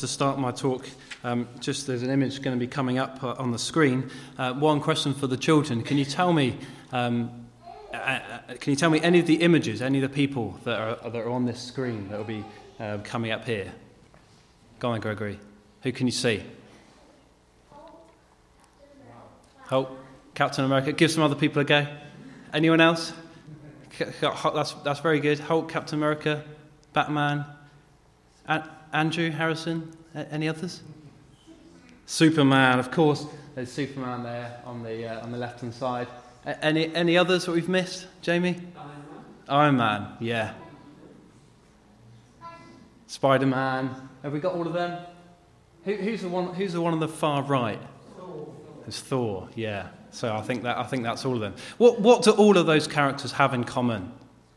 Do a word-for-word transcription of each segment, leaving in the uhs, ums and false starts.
just to start my talk, um, just there's an image going to be coming up uh, on the screen. Uh, one question for the children. Can you tell me, um, uh, can you tell me any of the images, any of the people that are, that are on this screen that will be uh, coming up here? Go on, Gregory. Who can you see? Hulk, Captain America. Give some other people a go. Anyone else? That's that's very good. Hulk, Captain America, Batman. A- Andrew, Harrison. A- any others? Superman, of course. There's Superman there on the uh, on the left hand side. A- any any others that we've missed? Jamie? Iron Man. Iron Man. Yeah. Spider-Man. Have we got all of them? Who, who's the one? Who's the one on the far right? It's Thor, yeah. So I think that I think that's all of them. What what do all of those characters have in common?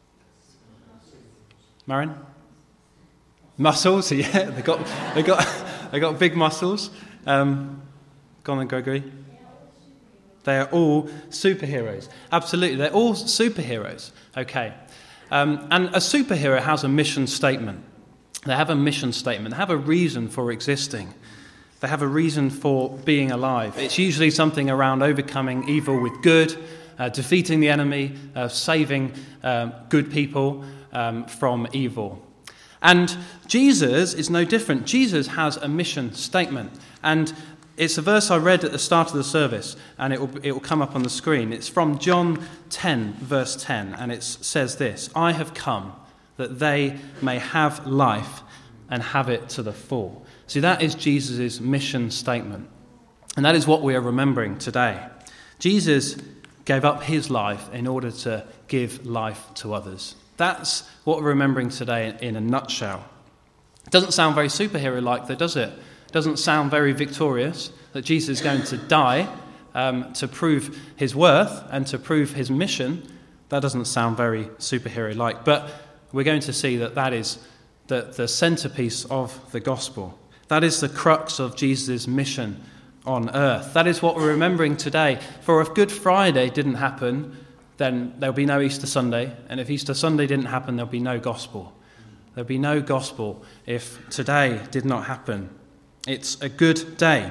Marin? Muscles, yeah. They got they got they got big muscles. Um, go on then, Gregory. They are all superheroes. Absolutely, they're all superheroes. Okay, um, and a superhero has a mission statement. They have a mission statement. They have a reason for existing. They have a reason for being alive. It's usually something around overcoming evil with good, uh, defeating the enemy, uh, saving um, good people um, from evil. And Jesus is no different. Jesus has a mission statement. And it's a verse I read at the start of the service, and it will, it will come up on the screen. It's from John ten, verse ten, and it says this: I have come that they may have life and have it to the full. See, that is Jesus' mission statement. And that is what we are remembering today. Jesus gave up his life in order to give life to others. That's what we're remembering today in a nutshell. It doesn't sound very superhero-like, though, does it? It doesn't sound very victorious that Jesus is going to die um, to prove his worth and to prove his mission. That doesn't sound very superhero-like. But we're going to see that that is the, the centerpiece of the gospel. That is the crux of Jesus' mission on earth. That is what we're remembering today. For if Good Friday didn't happen, then there'll be no Easter Sunday. And if Easter Sunday didn't happen, there'll be no gospel. There'll be no gospel if today did not happen. It's a good day.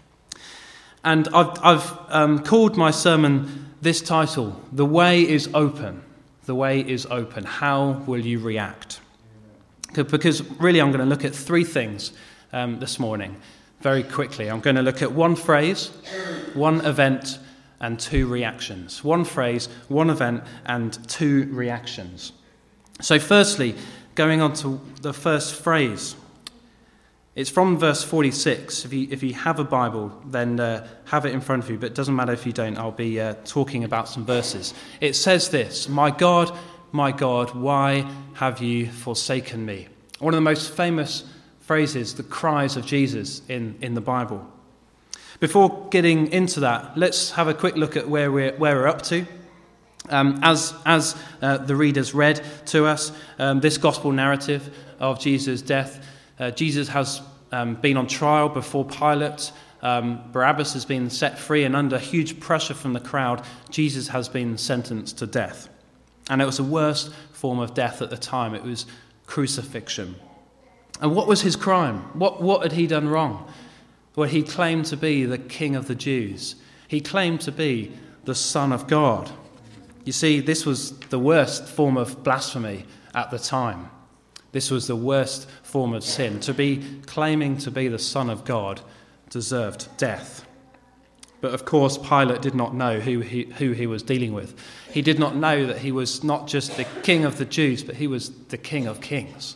And I've, I've um, called my sermon this title: The Way is Open. The way is open. How will you react? Because really I'm going to look at three things Um, this morning, very quickly. I'm going to look at one phrase, one event, and two reactions. One phrase, one event, and two reactions. So firstly, going on to the first phrase. It's from verse forty-six. If you, if you have a Bible, then uh, have it in front of you, but it doesn't matter if you don't. I'll be uh, talking about some verses. It says this: My God, my God, why have you forsaken me? One of the most famous phrases, the cries of Jesus in, in the Bible. Before getting into that, let's have a quick look at where we're, where we're up to. Um, as as uh, the readers read to us, um, this gospel narrative of Jesus' death, uh, Jesus has um, been on trial before Pilate. Um, Barabbas has been set free, and under huge pressure from the crowd, Jesus has been sentenced to death. And it was the worst form of death at the time. It was crucifixion. And what was his crime? What, what had he done wrong? Well, he claimed to be the King of the Jews. He claimed to be the Son of God. You see, this was the worst form of blasphemy at the time. This was the worst form of sin. To be claiming to be the Son of God deserved death. But of course, Pilate did not know who he, who he was dealing with. He did not know that he was not just the King of the Jews, but he was the King of Kings.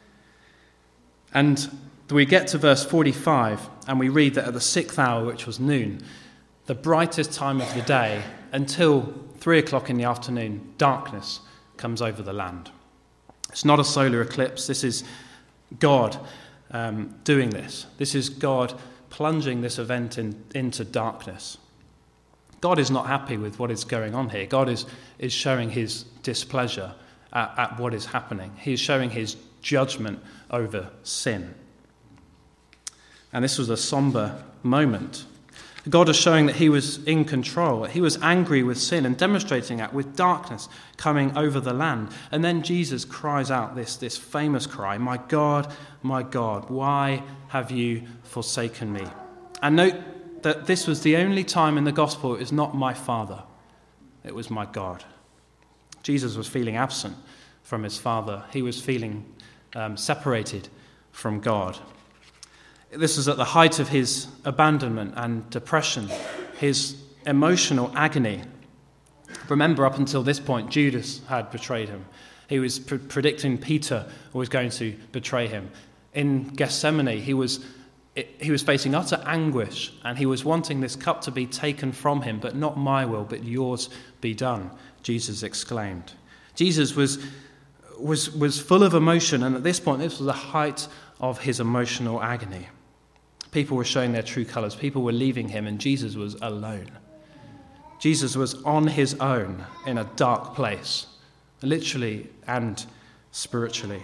And we get to verse forty-five, and we read that at the sixth hour, which was noon, the brightest time of the day, until three o'clock in the afternoon, darkness comes over the land. It's not a solar eclipse. This is God um, doing this. This is God plunging this event in, into darkness. God is not happy with what is going on here. God is, is showing his displeasure at, at what is happening. He is showing his judgment over sin. And this was a somber moment. God is showing that he was in control. He was angry with sin and demonstrating that with darkness coming over the land. And then Jesus cries out this, this famous cry, "My God, my God, why have you forsaken me?" And note that this was the only time in the gospel it was not my Father, it was my God. Jesus was feeling absent from his Father. He was feeling um, separated from God. This was at the height of his abandonment and depression, his emotional agony. Remember, up until this point, Judas had betrayed him. He was pre- predicting Peter was going to betray him. In Gethsemane, he was he was facing utter anguish, and he was wanting this cup to be taken from him, but not my will, but yours be done, Jesus exclaimed. Jesus was was was full of emotion, and at this point, this was the height of his emotional agony. People were showing their true colours. People were leaving him, and Jesus was alone. Jesus was on his own in a dark place, literally and spiritually.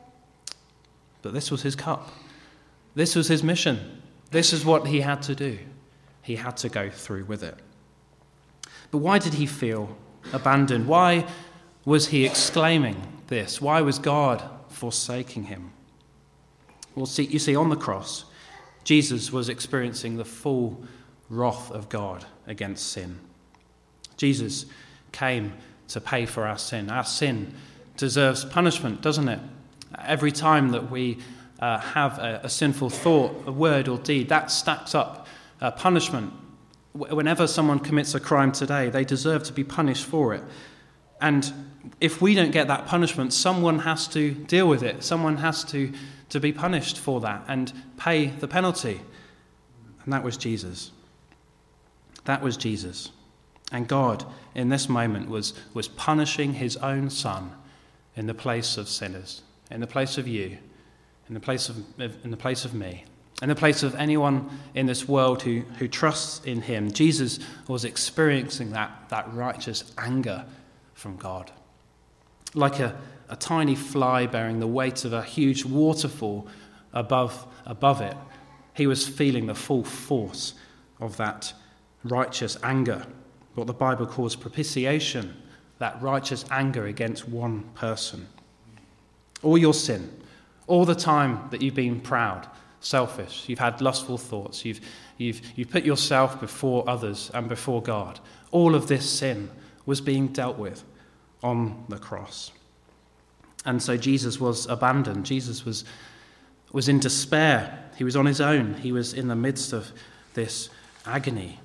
But this was his cup. This was his mission. This is what he had to do. He had to go through with it. But why did he feel abandoned? Why was he exclaiming this? Why was God forsaking him? Well, see, you see, on the cross, Jesus was experiencing the full wrath of God against sin. Jesus came to pay for our sin. Our sin deserves punishment, doesn't it? Every time that we uh, have a, a sinful thought, a word or deed, that stacks up uh, punishment. Whenever someone commits a crime today, they deserve to be punished for it. And if we don't get that punishment, someone has to deal with it. Someone has to, to be punished for that and pay the penalty. And that was Jesus. That was Jesus. And God, in this moment, was, was punishing his own Son in the place of sinners, in the place of you, in the place of, in the place of me, in the place of anyone in this world who, who trusts in him. Jesus was experiencing that, that righteous anger from God. Like a, a tiny fly bearing the weight of a huge waterfall above, above it, he was feeling the full force of that righteous anger, what the Bible calls propitiation, that righteous anger against one person. All your sin, all the time that you've been proud, selfish, you've had lustful thoughts, you've, you've, you've put yourself before others and before God, all of this sin was being dealt with on the cross. And so Jesus was abandoned. Jesus was, was in despair. He was on his own. He was in the midst of this agony.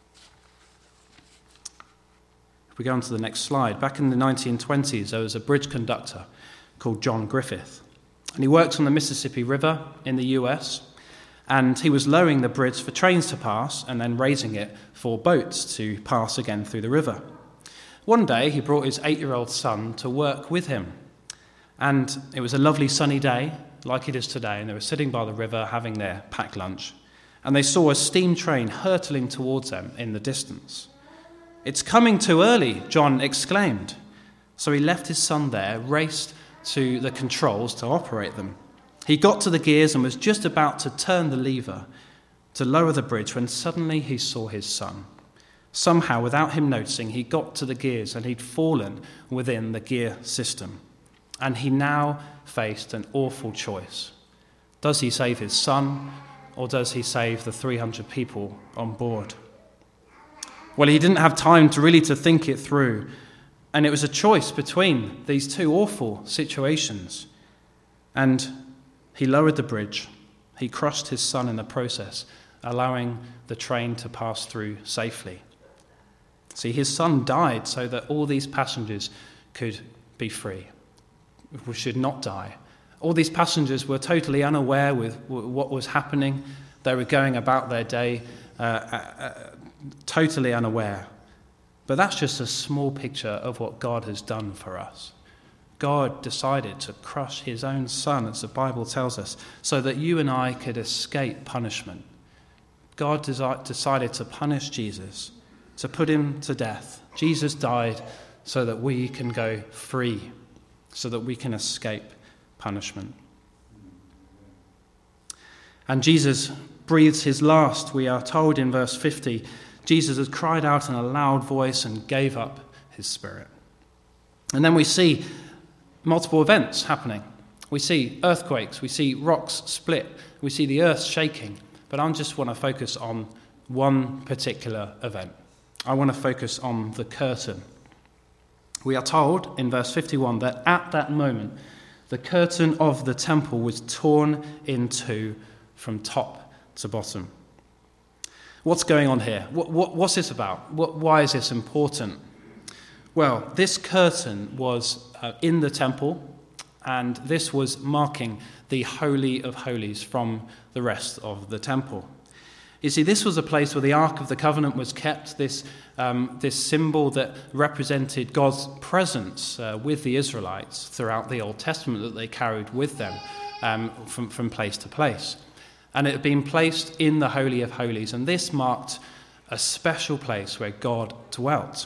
If we go on to the next slide, back in the nineteen twenties, there was a bridge conductor called John Griffith. And he worked on the Mississippi River in the U S, and he was lowering the bridge for trains to pass and then raising it for boats to pass again through the river. One day, he brought his eight-year-old son to work with him. And it was a lovely sunny day, like it is today, and they were sitting by the river having their packed lunch. And they saw a steam train hurtling towards them in the distance. "It's coming too early," John exclaimed. So he left his son there, raced to the controls to operate them. He got to the gears and was just about to turn the lever to lower the bridge when suddenly he saw his son. Somehow, without him noticing, he got to the gears and he'd fallen within the gear system. And he now faced an awful choice. Does he save his son, or does he save the three hundred people on board? Well, he didn't have time to really to think it through. And it was a choice between these two awful situations. And he lowered the bridge. He crushed his son in the process, allowing the train to pass through safely. See, his son died so that all these passengers could be free. We should not die. All these passengers were totally unaware with what was happening. They were going about their day uh, uh, totally unaware. But that's just a small picture of what God has done for us. God decided to crush his own son, as the Bible tells us, so that you and I could escape punishment. God desi- decided to punish Jesus, to put him to death. Jesus died so that we can go free, so that we can escape punishment. And Jesus breathes his last, we are told in verse fifty, Jesus has cried out in a loud voice and gave up his spirit. And then we see multiple events happening. We see earthquakes, we see rocks split, we see the earth shaking. But I just want to focus on one particular event. I want to focus on the curtain. We are told in verse fifty-one that at that moment, the curtain of the temple was torn in two from top to bottom. What's going on here? What, what, what's this about? What, why is this important? Well, this curtain was uh, in the temple, and this was marking the Holy of Holies from the rest of the temple. You see, this was a place where the Ark of the Covenant was kept, this, um, this symbol that represented God's presence uh, with the Israelites throughout the Old Testament that they carried with them um, from, from place to place. And it had been placed in the Holy of Holies, and this marked a special place where God dwelt.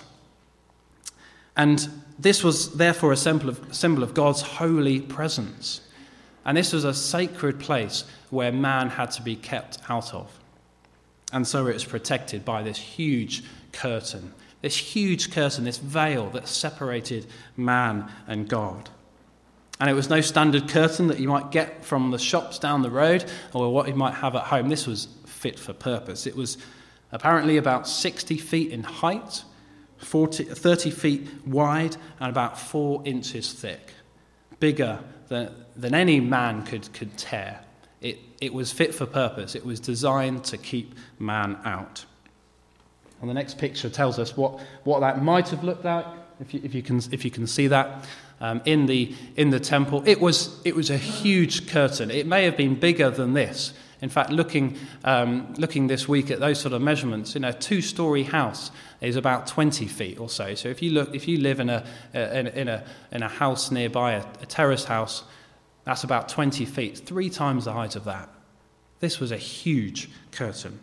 And this was therefore a symbol of, symbol of God's holy presence. And this was a sacred place where man had to be kept out of. And so it was protected by this huge curtain, this huge curtain, this veil that separated man and God. And it was no standard curtain that you might get from the shops down the road or what you might have at home. This was fit for purpose. It was apparently about sixty feet in height, forty, thirty feet wide, and about four inches thick. Bigger than, than any man could, could tear. It, it was fit for purpose. It was designed to keep man out. And the next picture tells us what, what that might have looked like, if you, if you can if you can see that. Um, in the in the temple, it was it was a huge curtain. It may have been bigger than this. In fact, looking um, looking this week at those sort of measurements, you know, a two-story house is about twenty feet or so. So if you look, if you live in a in, in a in a house nearby, a, a terrace house, that's about twenty feet, three times the height of that. This was a huge curtain.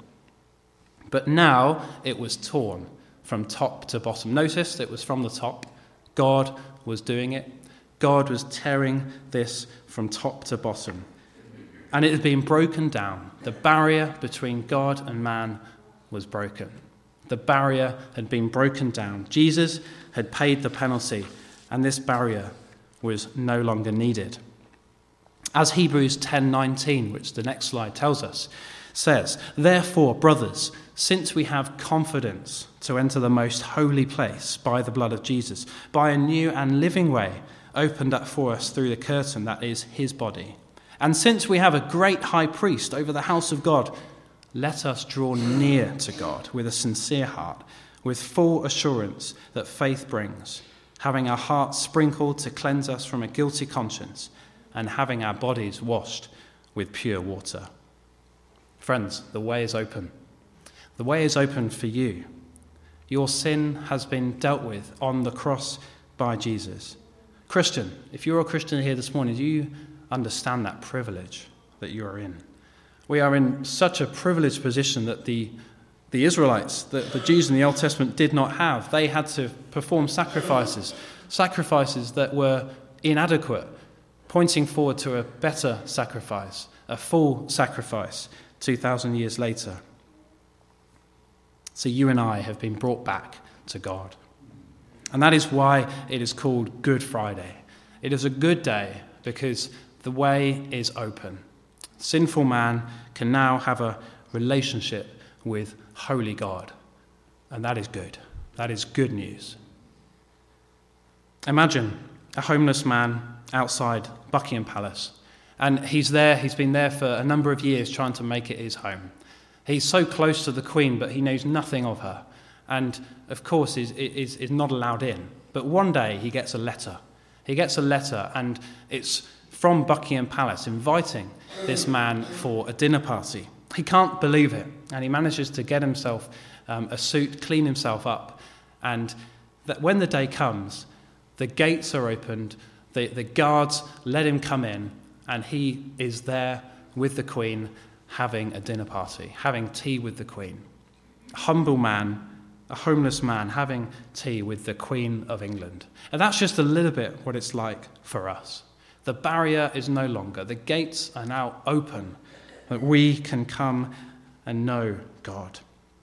But now it was torn from top to bottom. Notice it was from the top. God was doing it. God was tearing this from top to bottom. And it had been broken down. The barrier between God and man was broken. The barrier had been broken down. Jesus had paid the penalty, and this barrier was no longer needed. As Hebrews ten nineteen, which the next slide tells us, says, "Therefore, brothers, since we have confidence to enter the most holy place by the blood of Jesus, by a new and living way opened up for us through the curtain that is his body, and since we have a great high priest over the house of God, let us draw near to God with a sincere heart, with full assurance that faith brings, having our hearts sprinkled to cleanse us from a guilty conscience, and having our bodies washed with pure water." Friends, the way is open. The way is open for you. Your sin has been dealt with on the cross by Jesus. Christian, if you're a Christian here this morning, do you understand that privilege that you are in? We are in such a privileged position that the, the Israelites, the, the Jews in the Old Testament did not have. They had to perform sacrifices, sacrifices that were inadequate, pointing forward to a better sacrifice, a full sacrifice two thousand years later. So you and I have been brought back to God. And that is why it is called Good Friday. It is a good day because the way is open. Sinful man can now have a relationship with holy God. And that is good. That is good news. Imagine a homeless man outside Buckingham Palace. And he's there, he's been there for a number of years trying to make it his home. He's so close to the Queen, but he knows nothing of her. And, of course, is, is, is not allowed in. But one day he gets a letter. He gets a letter, and it's from Buckingham Palace inviting this man for a dinner party. He can't believe it, and he manages to get himself um, a suit, clean himself up. And that when the day comes, the gates are opened, the, the guards let him come in, and he is there with the Queen having a dinner party, having tea with the Queen. A humble man, a homeless man, having tea with the Queen of England. And that's just a little bit what it's like for us. The barrier is no longer. The gates are now open, that we can come and know God.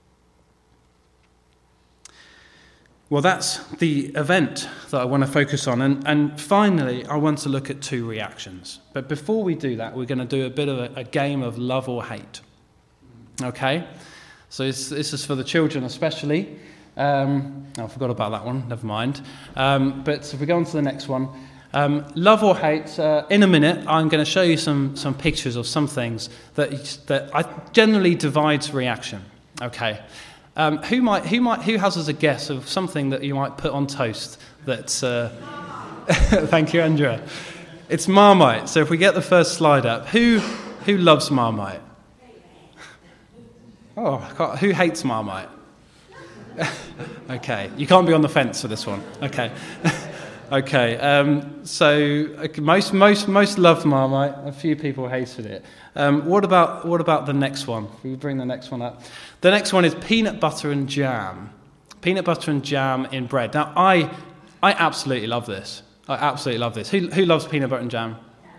Well, that's the event that I want to focus on. And, and finally, I want to look at two reactions. But before we do that, we're going to do a bit of a, a game of love or hate. Okay? So this, this is for the children especially. Um, oh, I forgot about that one. Never mind. Um, but if we go on to the next one. Um, love or hate, uh, in a minute, I'm going to show you some, some pictures of some things that, that I generally divides reaction. Okay? Um, who might, who might, who has as a guess of something that you might put on toast? That's uh... Thank you, Andrea. It's Marmite. So if we get the first slide up, who who loves Marmite? Oh, I can't, who hates Marmite? Okay, you can't be on the fence for this one. Okay, okay. Um, so most most most love Marmite. A few people hated it. Um, what about what about the next one? Can you bring the next one up? The next one is peanut butter and jam. Peanut butter and jam in bread. Now, I I absolutely love this. I absolutely love this. Who who loves peanut butter and jam?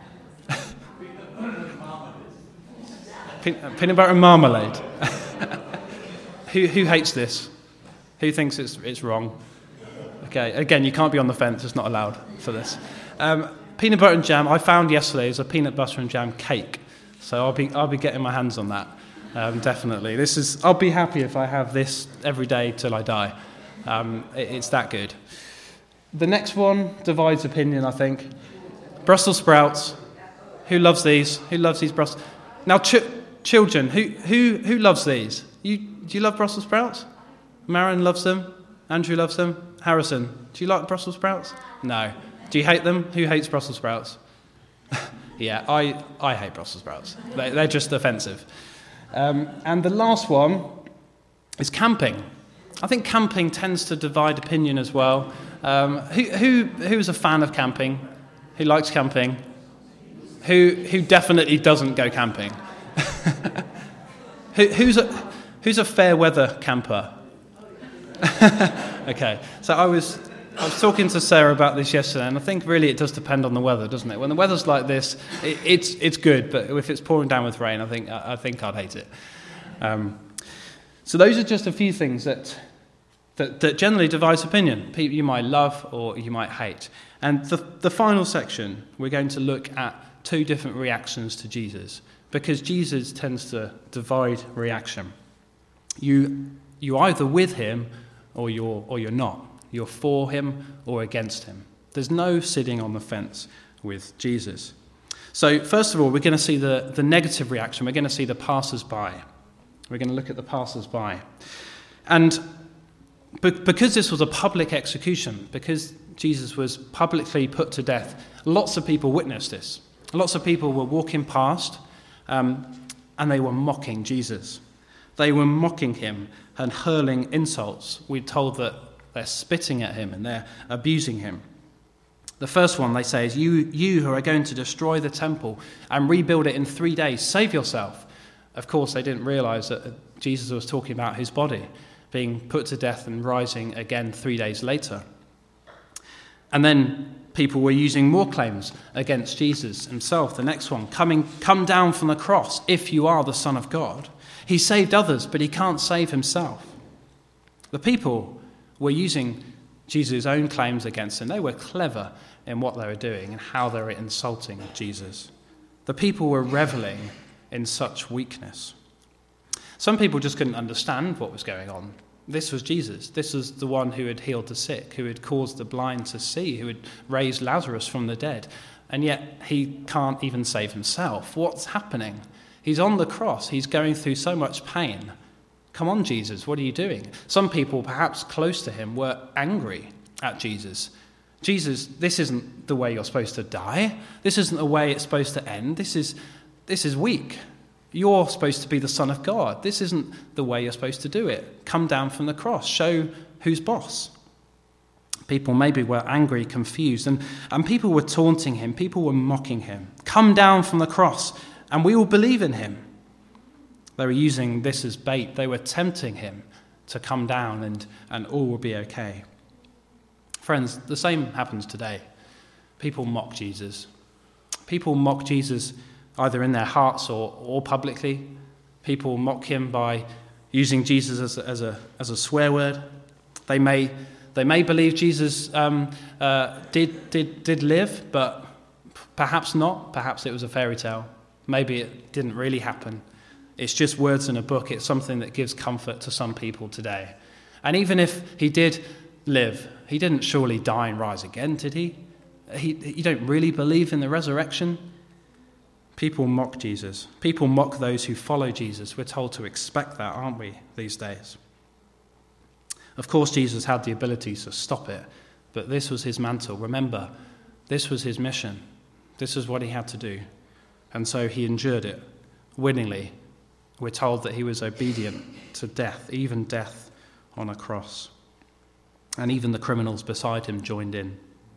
Peanut butter and marmalade. who who hates this? Who thinks it's it's wrong? Okay, again, you can't be on the fence. It's not allowed for this. Um, peanut butter and jam. I found yesterday is a peanut butter and jam cake. So I'll be I'll be getting my hands on that, um, definitely. This is I'll be happy if I have this every day till I die. Um, it, it's that good. The next one divides opinion, I think. Brussels sprouts. Who loves these? Who loves these Brussels? Now, ch- children, who who who loves these? You do you love Brussels sprouts? Marin loves them. Andrew loves them. Harrison, do you like Brussels sprouts? No. Do you hate them? Who hates Brussels sprouts? Yeah, I, I hate Brussels sprouts. They, they're just offensive. Um, and the last one is camping. I think camping tends to divide opinion as well. Um, who, who who's a fan of camping? Who likes camping? Who who definitely doesn't go camping? who, who's a who's a fair weather camper? Okay, so I was. I was talking to Sarah about this yesterday, and I think really it does depend on the weather, doesn't it? When the weather's like this, it, it's it's good, but if it's pouring down with rain, I think I, I think I'd hate it. Um, so those are just a few things that that, that generally divides opinion. People you might love or you might hate. And the the final section, we're going to look at two different reactions to Jesus, because Jesus tends to divide reaction. You you either with him or you're or you're not. You're for him or against him. There's no sitting on the fence with Jesus. So first of all, we're going to see the, the negative reaction. We're going to see the passers-by. We're going to look at the passers-by. And be- because this was a public execution, because Jesus was publicly put to death, lots of people witnessed this. Lots of people were walking past um, and they were mocking Jesus. They were mocking him and hurling insults. We're told that they're spitting at him and they're abusing him. The first one they say is, you, you who are going to destroy the temple and rebuild it in three days, save yourself. Of course, they didn't realize that Jesus was talking about his body being put to death and rising again three days later. And then people were using more claims against Jesus himself. The next one, coming, come down from the cross if you are the Son of God. He saved others, but he can't save himself. The people were using Jesus' own claims against him. They were clever in what they were doing and how they were insulting Jesus. The people were reveling in such weakness. Some people just couldn't understand what was going on. This was Jesus. This was the one who had healed the sick, who had caused the blind to see, who had raised Lazarus from the dead. And yet he can't even save himself. What's happening? He's on the cross. He's going through so much pain. Come on, Jesus, what are you doing? Some people, perhaps close to him, were angry at Jesus. Jesus, this isn't the way you're supposed to die. This isn't the way it's supposed to end. This is, this is weak. You're supposed to be the Son of God. This isn't the way you're supposed to do it. Come down from the cross. Show who's boss. People maybe were angry, confused, and, and people were taunting him. People were mocking him. Come down from the cross, and we will believe in him. They were using this as bait. They were tempting him to come down and, and all will be okay. Friends, the same happens today. People mock Jesus. People mock Jesus either in their hearts or, or publicly. People mock him by using Jesus as a, as a, as a swear word. They may, they may believe Jesus um, uh, did, did, did live, but perhaps not. Perhaps it was a fairy tale. Maybe it didn't really happen. It's just words in a book. It's something that gives comfort to some people today. And even if he did live, he didn't surely die and rise again, did he? He, you don't really believe in the resurrection? People mock Jesus. People mock those who follow Jesus. We're told to expect that, aren't we, these days? Of course, Jesus had the ability to stop it, but this was his mantle. Remember, this was his mission. This is what he had to do. And so he endured it willingly. We're told that he was obedient to death, even death on a cross. And even the criminals beside him joined in.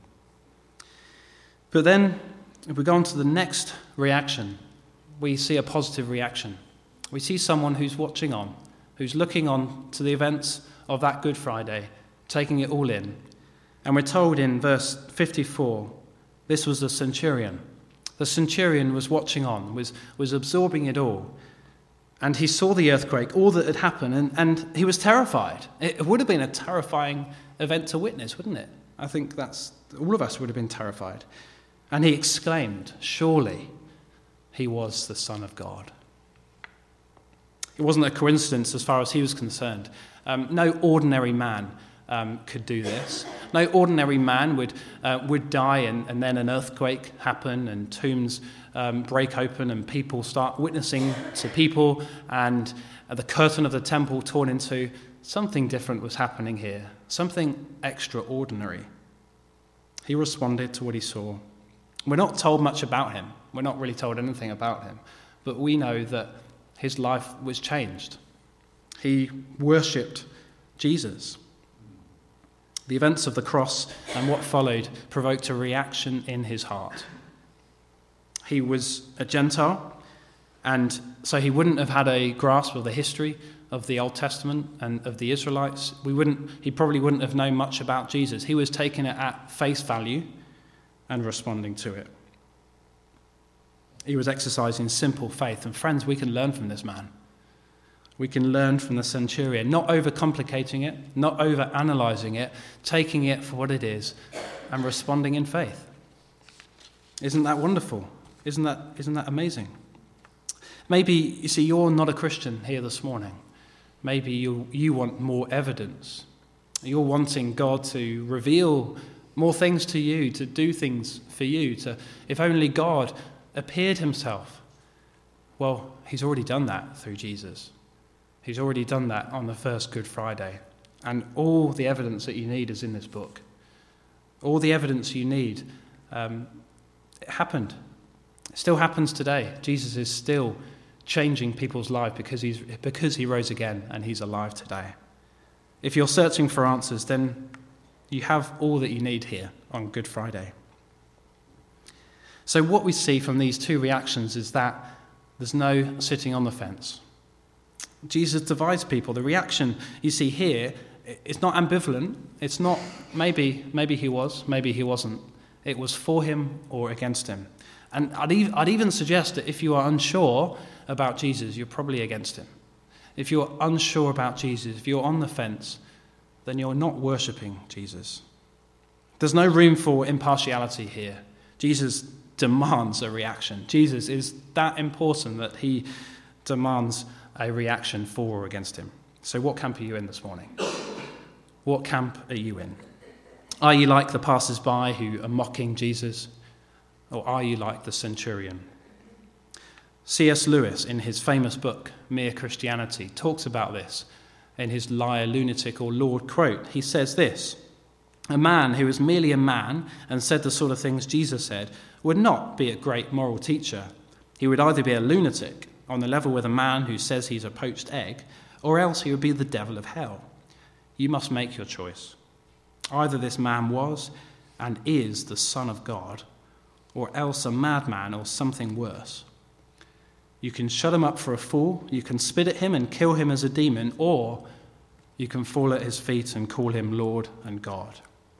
But then, if we go on to the next reaction, we see a positive reaction. We see someone who's watching on, who's looking on to the events of that Good Friday, taking it all in. And we're told in verse fifty-four, this was the centurion. The centurion was watching on, was, was absorbing it all. And he saw the earthquake, all that had happened, and, and he was terrified. It would have been a terrifying event to witness, wouldn't it? I think that's all of us would have been terrified. And he exclaimed, surely he was the Son of God. It wasn't a coincidence as far as he was concerned. Um, no ordinary man um, could do this. No ordinary man would uh, would die and, and then an earthquake happen and tombs um, break open and people start witnessing to people and the curtain of the temple torn in two. Something different was happening here. Something extraordinary. He responded to what he saw. We're not told much about him. We're not really told anything about him. But we know that his life was changed. He worshipped Jesus. The events of the cross and what followed provoked a reaction in his heart. He was a Gentile, and so he wouldn't have had a grasp of the history of the Old Testament and of the Israelites. We wouldn't. He probably wouldn't have known much about Jesus. He was taking it at face value and responding to it. He was exercising simple faith. And friends, we can learn from this man. We can learn from the centurion, not overcomplicating it, not overanalyzing it, taking it for what it is and responding in faith. Isn't that wonderful? Isn't that, isn't that amazing? Maybe, you see, you're not a Christian here this morning. Maybe you, you want more evidence. You're wanting God to reveal more things to you, to do things for you, to, if only God appeared himself. Well, he's already done that through Jesus. He's already done that on the first Good Friday. And all the evidence that you need is in this book. All the evidence you need, um, it happened. It still happens today. Jesus is still changing people's lives because he's because he rose again and he's alive today. If you're searching for answers, then you have all that you need here on Good Friday. So what we see from these two reactions is that there's no sitting on the fence. Jesus divides people. The reaction you see here, it's not ambivalent. It's not maybe, maybe he was, maybe he wasn't. It was for him or against him. And I'd, ev- I'd even suggest that if you are unsure about Jesus, you're probably against him. If you're unsure about Jesus, if you're on the fence, then you're not worshipping Jesus. There's no room for impartiality here. Jesus demands a reaction. Jesus is that important that he demands a reaction for or against him. So what camp are you in this morning? What camp are you in? Are you like the passers-by who are mocking Jesus? Or are you like the centurion? C S Lewis, in his famous book, Mere Christianity, talks about this in his Liar, Lunatic or Lord quote. He says this: a man who was merely a man and said the sort of things Jesus said would not be a great moral teacher. He would either be a lunatic, on the level with a man who says he's a poached egg, or else he would be the devil of hell. You must make your choice. Either this man was and is the Son of God, or else a madman or something worse. You can shut him up for a fool, you can spit at him and kill him as a demon, or you can fall at his feet and call him Lord and God.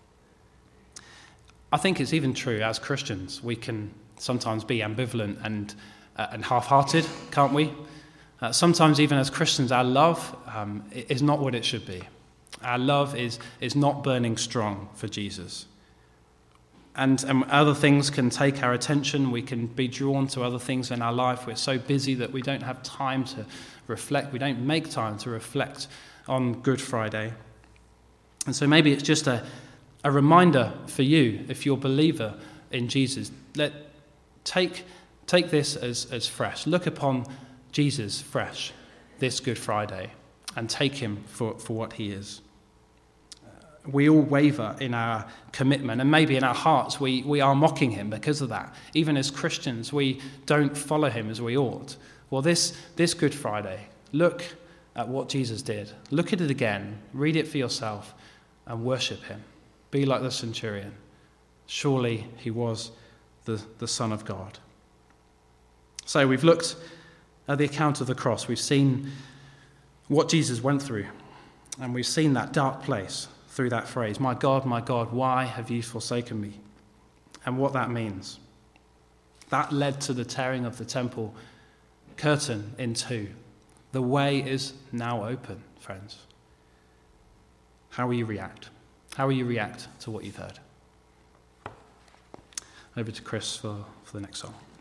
I think it's even true as Christians. We can sometimes be ambivalent and uh, and half-hearted, can't we? Uh, sometimes even as Christians, our love um, is not what it should be. Our love is, is not burning strong for Jesus. And, and other things can take our attention. We can be drawn to other things in our life. We're so busy that we don't have time to reflect. We don't make time to reflect on Good Friday. And so maybe it's just a, a reminder for you, if you're a believer in Jesus, let take, take this as, as fresh. Look upon Jesus fresh this Good Friday and take him for, for what he is. We all waver in our commitment, and maybe in our hearts we, we are mocking him because of that. Even as Christians, we don't follow him as we ought. Well, this, this Good Friday, look at what Jesus did. Look at it again, read it for yourself, and worship him. Be like the centurion. Surely he was the, the Son of God. So we've looked at the account of the cross. We've seen what Jesus went through, and we've seen that dark place through that phrase, "My God, my God, why have you forsaken me?" And what that means. That led to the tearing of the temple curtain in two. The way is now open, friends. How will you react? How will you react to what you've heard? Over to Chris for, for the next song.